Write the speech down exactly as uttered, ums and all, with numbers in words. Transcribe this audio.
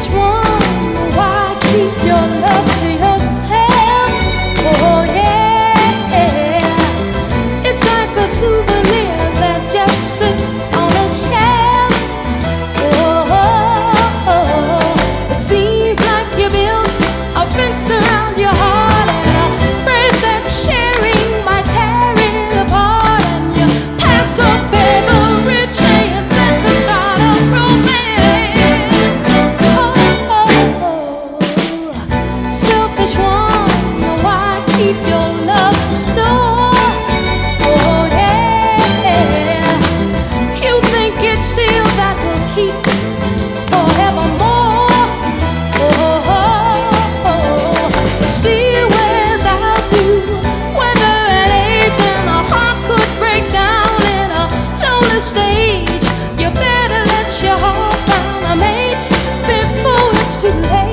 Selfish one, why keep your love to yourself? Oh yeah, it's like a souvenir that just sits on a shelf. Oh, it seems like you built a fence around your heart and afraid that sharing might tear it apart, and you pass up every chance at the start of romance. Oh, selfish one, why keep your love in store? Oh yeah, you think it's still that will keep forevermore. Oh, it still wears out you. Whether an age and a heart could break down in a lonely stage, you better let your heart find a mate before it's too late.